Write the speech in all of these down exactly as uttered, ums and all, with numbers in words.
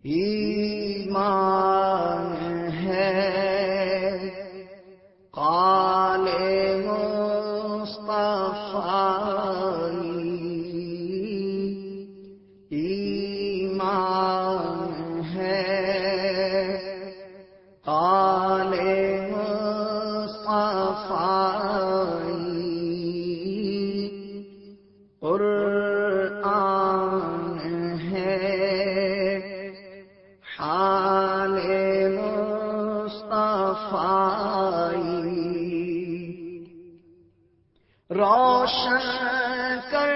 ایمان ہے قال مصطفی، ایمان ہے قال مصطفی، قرآن ہے حال مصطفی، روشن کر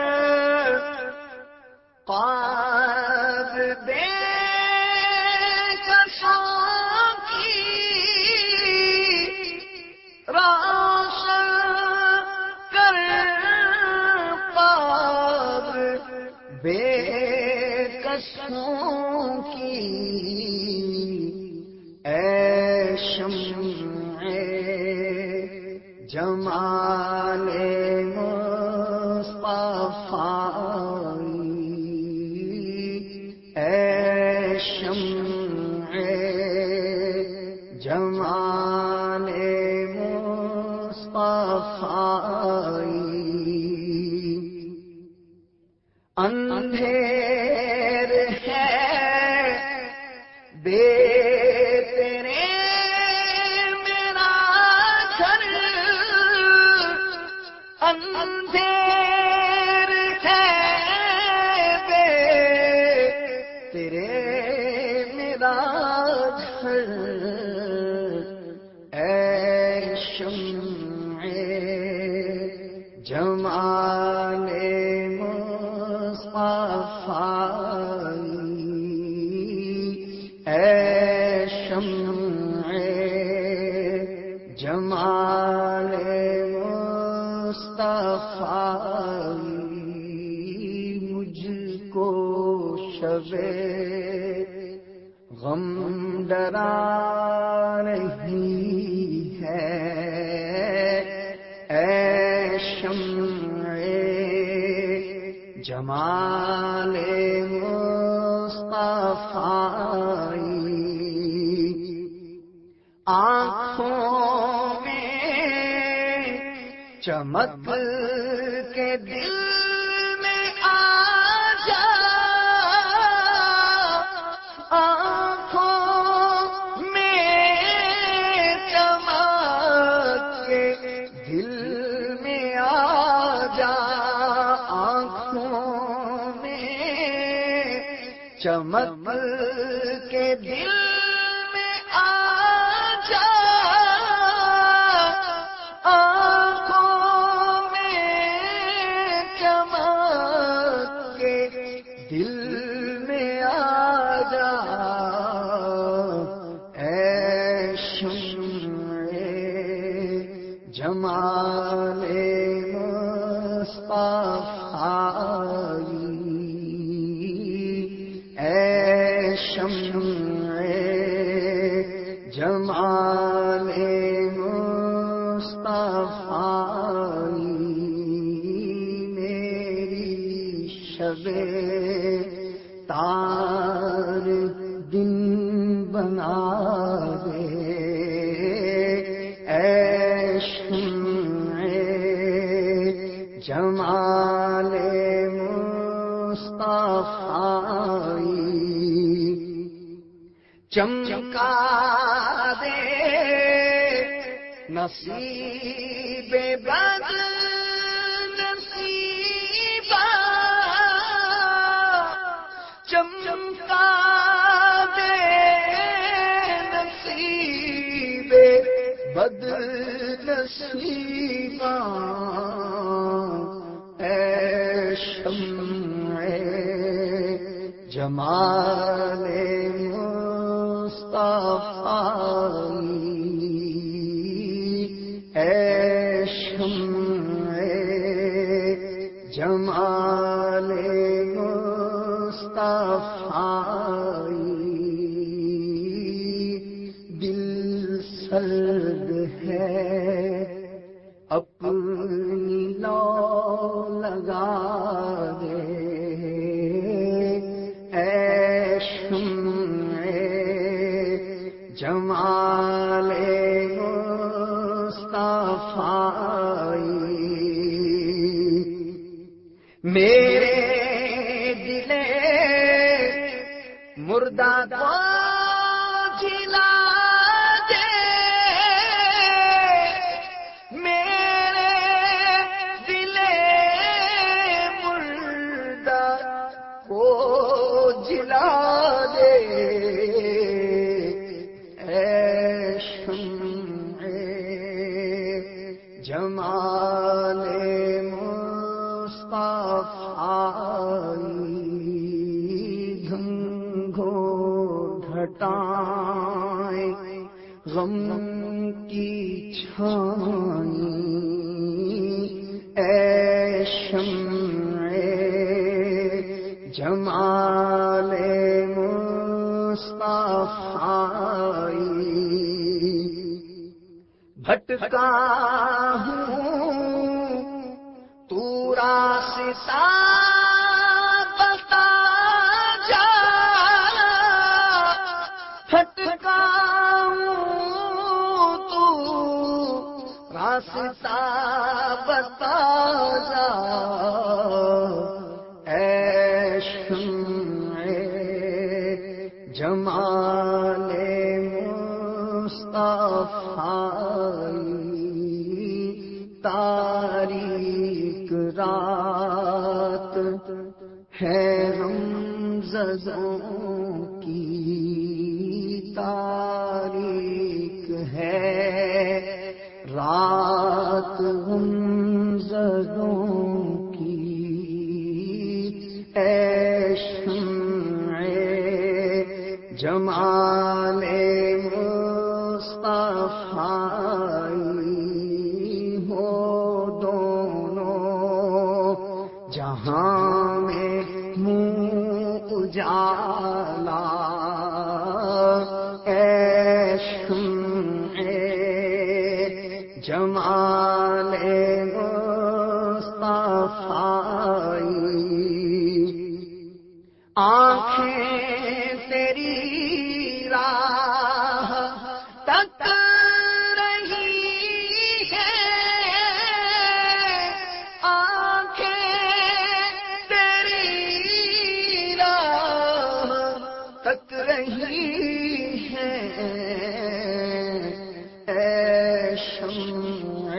قلب کساں کی، روشن کر قلب کسوں کی، اے شمع جمال مصطفی، اے شمع جمال مصطفی، اندھیر ہے بے تیرے میرا گھر، اندھیر ہے بے تیرے میرا گھر، اے شمع جمال مصطفی، اے شمع جمال مصطفی، مجھ کو شب غم ڈرا رہی ہے، اے شمع جمال مصطفی، آنکھوں میں چمک کے دل میں آ جا، آنکھوں میں چمک کے دل میں آ جا، آنکھوں میں چمک کے دل میں آ جا، آنکھوں میں چمک کے دل میں آ جا، اے شمع جمال مصطفی، اے شمع جمال مصطفی، میری شب تار دن بنا دے، اے شمع جمال مصطفی، چمکا دے نصیب بد نصیبہ، چمکا دے نصیب بد نصیبہ، اے شمع جمال مصطفی، اے شمع جمال مصطفی، دل سرد ہے اپنی لو لگا دے، اے شمع جمال مصطفی میرے دل مردہ کو جلا دے، میرے دل مردہ کو جلا دے، اے شمع جمال ہٹائیں غم کی چھائیں، اے شمع جمال مصطفی بھٹکا ہوں تو راستہ راستہ بتا جا، اے شمع جمال مصطفی تاریک رات ہے غمزدوں کی، تاریک ہے رات غمزدوں کی، اے شمع جمال مصطفی ہو دونوں جہاں میں منہ اجالا، اے شمع جمال مصطفی آنکھیں تیری راہ تک رہی ہیں، آنکھیں تیری راہ تک رہی ہیں، اے شمع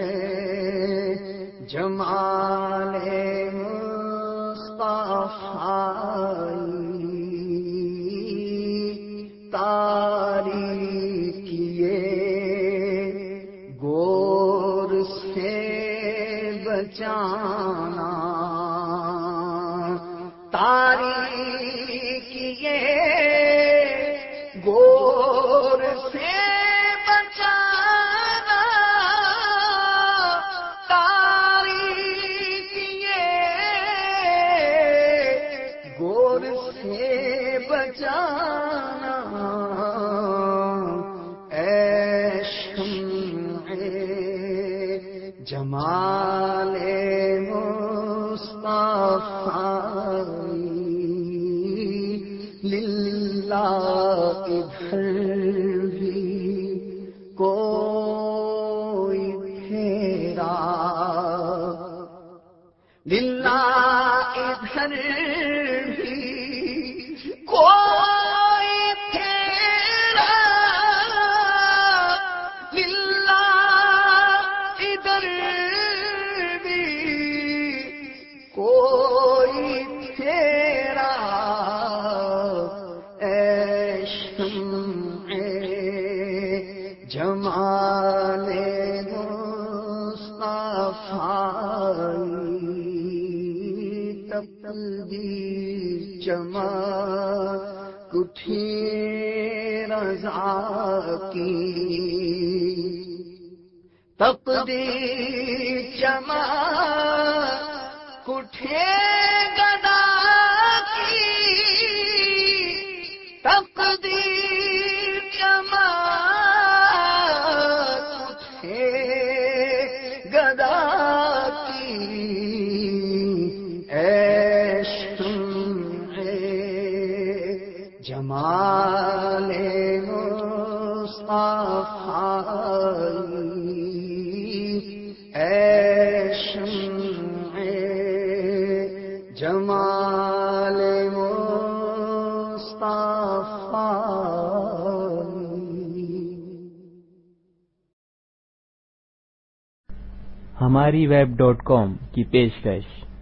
جمال مصطفی تاریکیے گور سے بچانا، تاریکیے گور سے بچانا، اے شمع جمال مصطفی للہ ادھر بھی کوئی پھیرا، للہ ادھر کوئی پھیرا، للہ ادھر بھی کوئی پھیرا، اے شمع جمال مصطفی تقدیر جمع کٹھی رضا کی، تقدیر جمع کٹھی گدا کی، تقدیر جمع کٹھی گدا کی، اے شمع جمال مصطفی اے شمع جمال ہماری ویب ڈاٹ کام کی پیشکش